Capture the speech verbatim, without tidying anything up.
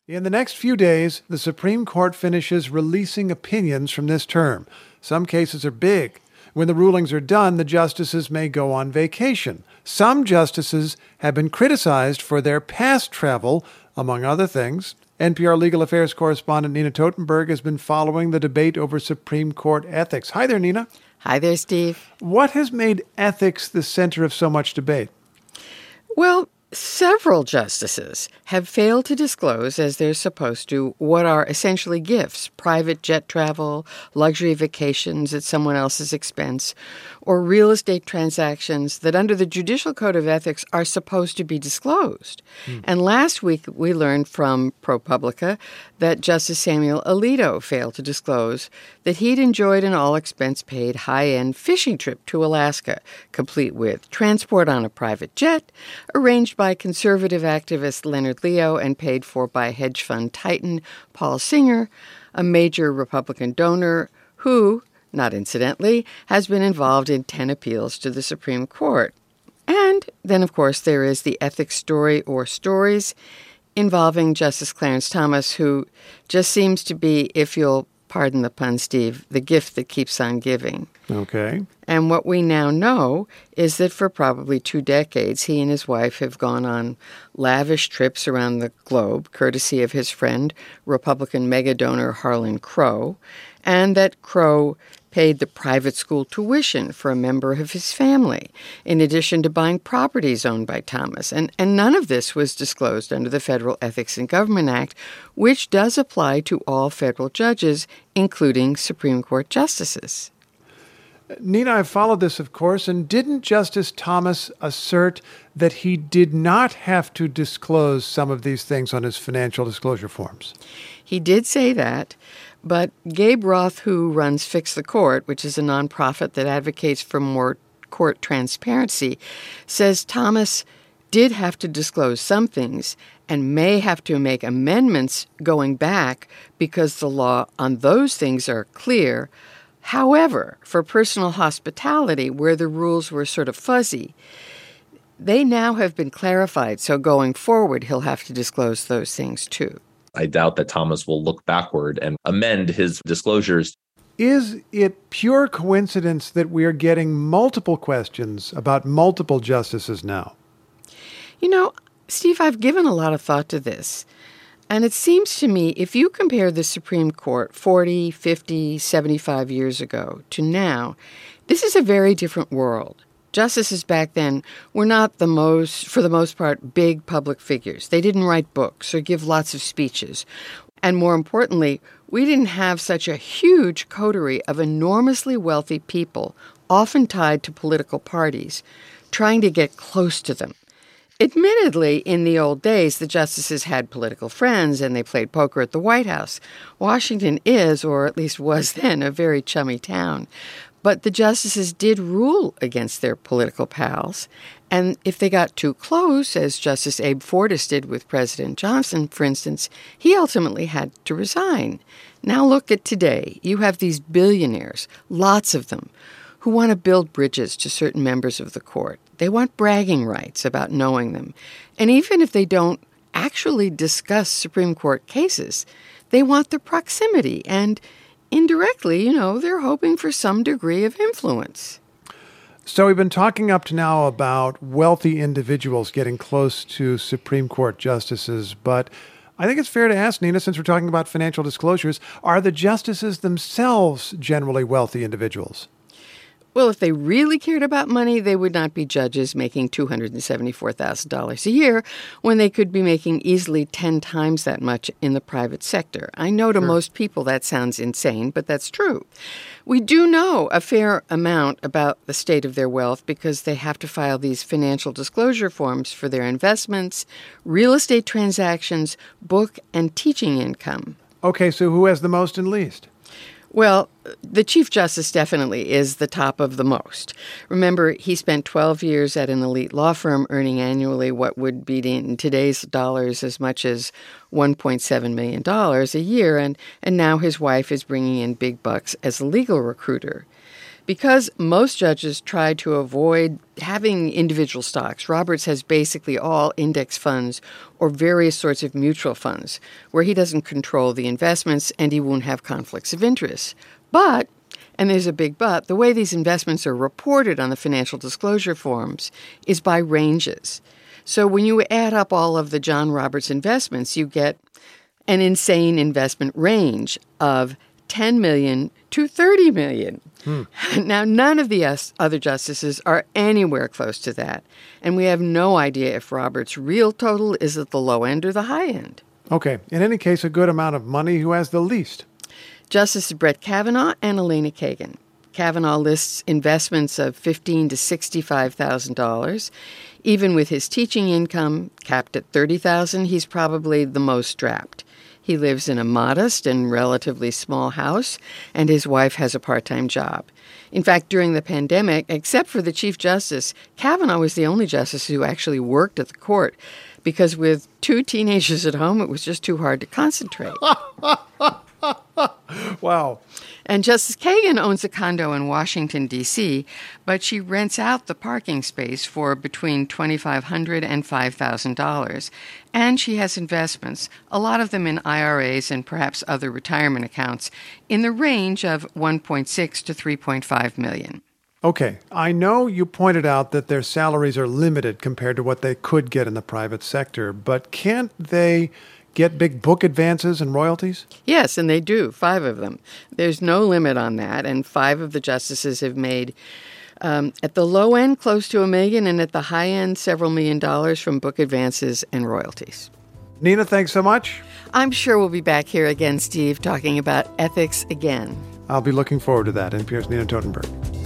In the next few days, the Supreme Court finishes releasing opinions from this term. Some cases are big. When the rulings are done, the justices may go on vacation. Some justices have been criticized for their past travel, among other things. N P R legal affairs correspondent Nina Totenberg has been following the debate over Supreme Court ethics. Hi there, Nina. Hi there, Steve. What has made ethics the center of so much debate? Well, several justices have failed to disclose, as they're supposed to, what are essentially gifts, private jet travel, luxury vacations at someone else's expense, or real estate transactions that under the Judicial Code of Ethics are supposed to be disclosed. Hmm. And last week we learned from ProPublica that Justice Samuel Alito failed to disclose that he'd enjoyed an all-expense-paid high-end fishing trip to Alaska, complete with transport on a private jet, arranged by conservative activist Leonard Leo and paid for by hedge fund titan Paul Singer, a major Republican donor who, not incidentally, has been involved in ten appeals to the Supreme Court. And then, of course, there is the ethics story or stories involving Justice Clarence Thomas, who just seems to be, if you'll pardon the pun, Steve, the gift that keeps on giving. Okay. And what we now know is that for probably two decades, he and his wife have gone on lavish trips around the globe, courtesy of his friend, Republican mega-donor Harlan Crow, and that Crow paid the private school tuition for a member of his family, in addition to buying properties owned by Thomas. And, and none of this was disclosed under the Federal Ethics in Government Act, which does apply to all federal judges, including Supreme Court justices. Nina, I've followed this, of course, and didn't Justice Thomas assert that he did not have to disclose some of these things on his financial disclosure forms? He did say that, but Gabe Roth, who runs Fix the Court, which is a nonprofit that advocates for more court transparency, says Thomas did have to disclose some things and may have to make amendments going back because the law on those things are clear. However, for personal hospitality, where the rules were sort of fuzzy, they now have been clarified, so going forward, he'll have to disclose those things too. I doubt that Thomas will look backward and amend his disclosures. Is it pure coincidence that we are getting multiple questions about multiple justices now? You know, Steve, I've given a lot of thought to this. And it seems to me, if you compare the Supreme Court forty, fifty, seventy-five years ago to now, this is a very different world. Justices back then were not the most, for the most part, big public figures. They didn't write books or give lots of speeches. And more importantly, we didn't have such a huge coterie of enormously wealthy people, often tied to political parties, trying to get close to them. Admittedly, in the old days, the justices had political friends and they played poker at the White House. Washington is, or at least was then, a very chummy town. But the justices did rule against their political pals. And if they got too close, as Justice Abe Fortas did with President Johnson, for instance, he ultimately had to resign. Now look at today. You have these billionaires, lots of them, who want to build bridges to certain members of the court. They want bragging rights about knowing them. And even if they don't actually discuss Supreme Court cases, they want the proximity. And indirectly, you know, they're hoping for some degree of influence. So we've been talking up to now about wealthy individuals getting close to Supreme Court justices, but I think it's fair to ask, Nina, since we're talking about financial disclosures, are the justices themselves generally wealthy individuals? Well, if they really cared about money, they would not be judges making two hundred seventy-four thousand dollars a year when they could be making easily ten times that much in the private sector. I know to Sure. most people that sounds insane, but that's true. We do know a fair amount about the state of their wealth because they have to file these financial disclosure forms for their investments, real estate transactions, book and teaching income. Okay, so who has the most and least? Well, the Chief Justice definitely is the top of the most. Remember, he spent twelve years at an elite law firm earning annually what would be in today's dollars as much as one point seven million dollars a year, and, and now his wife is bringing in big bucks as a legal recruiter. Because most judges try to avoid having individual stocks, Roberts has basically all index funds or various sorts of mutual funds where he doesn't control the investments and he won't have conflicts of interest. But, and there's a big but, the way these investments are reported on the financial disclosure forms is by ranges. So when you add up all of the John Roberts investments, you get an insane investment range of ten million dollars to thirty million dollars. Hmm. Now, none of the other justices are anywhere close to that, and we have no idea if Roberts' real total is at the low end or the high end. Okay. In any case, a good amount of money. Who has the least? Justices Brett Kavanaugh and Elena Kagan. Kavanaugh lists investments of fifteen thousand to sixty-five thousand dollars. Even with his teaching income capped at thirty thousand dollars, he's probably the most strapped. He lives in a modest and relatively small house, and his wife has a part-time job. In fact, during the pandemic, except for the Chief Justice, Kavanaugh was the only justice who actually worked at the court, because with two teenagers at home, it was just too hard to concentrate. Wow. And Justice Kagan owns a condo in Washington, D C, but she rents out the parking space for between twenty-five hundred dollars and five thousand dollars. And she has investments, a lot of them in I R As and perhaps other retirement accounts, in the range of one point six to three point five million dollars. Okay, I know you pointed out that their salaries are limited compared to what they could get in the private sector, but can't they get big book advances and royalties? Yes, and they do, five of them. There's no limit on that, and five of the justices have made, um, at the low end, close to a million, and at the high end, several million dollars from book advances and royalties. Nina, thanks so much. I'm sure we'll be back here again, Steve, talking about ethics again. I'll be looking forward to that. N P R's Nina Totenberg.